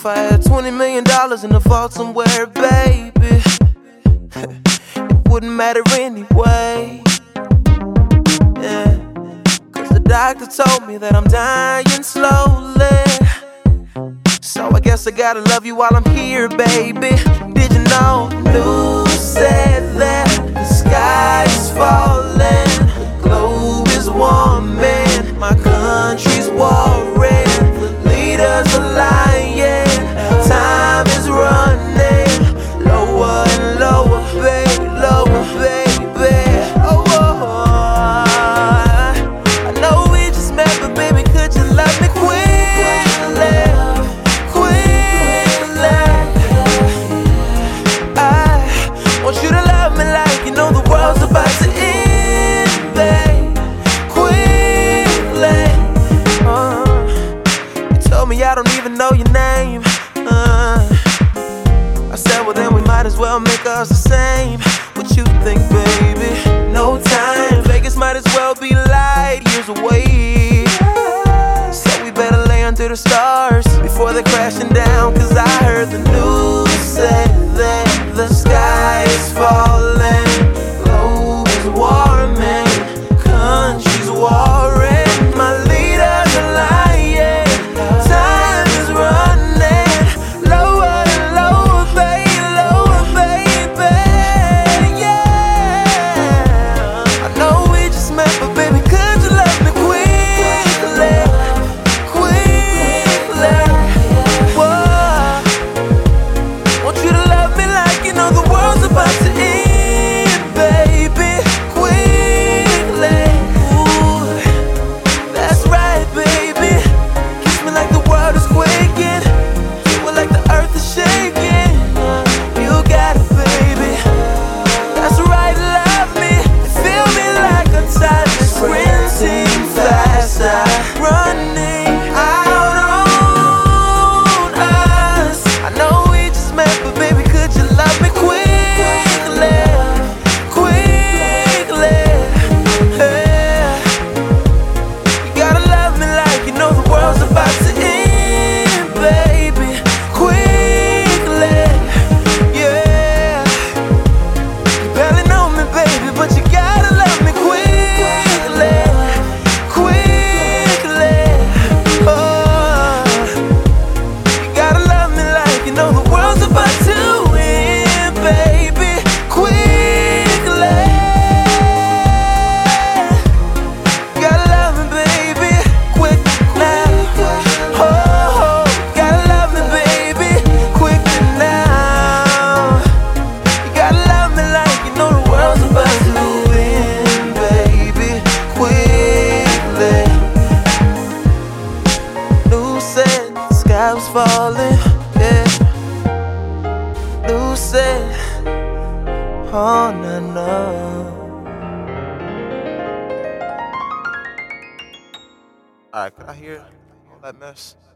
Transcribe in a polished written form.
If I had $20 million in the vault somewhere, baby, it wouldn't matter anyway. Yeah, 'cause the doctor told me that I'm dying slowly. So I guess I gotta love you while I'm here, baby. Did you know the news said that the sky is falling, the globe is warming, my country's warring, the leaders are lying, time is running lower and lower, baby, lower, baby. Oh, oh, oh. I know we just met, but baby, could you love me quickly? Want you to love me like you know the world's about to end, babe, quickly. You told me I don't even know your name. I said, well then we might as well make us the same. What you think, baby? No time. Vegas might as well be light years away. So we better lay under the stars before they're crashing down. 'Cause I heard the news say that the sky is falling, globe is warming, countries warring, my leaders are lying, time is running lower and lower, baby, yeah. I know we just met, but baby, could you love me quickly, quickly? Whoa. Want you to love me like you know the world's about to end, baby, quickly. Ooh, that's right, baby. Kiss me like the world is quaking, do it like the earth is shaking. You got it, baby. That's right, love me. Feel me like a tiger sprinting faster, running out on us. I know we just met, but baby, could you love me quickly, quickly? Yeah. You gotta love me like you know the world's about to end, baby, quickly. Yeah. You barely know me, baby, but you gotta love me quickly, quickly. Oh, you gotta love me like you know the world's about to end, baby, quickly. You gotta love me, baby, quick now. Oh, gotta love me, baby, quick now. You gotta love me like you know the world's about to end, baby, quickly. News said the sky was falling, yeah. News said, oh, no, no. Alright, could I hear all that mess?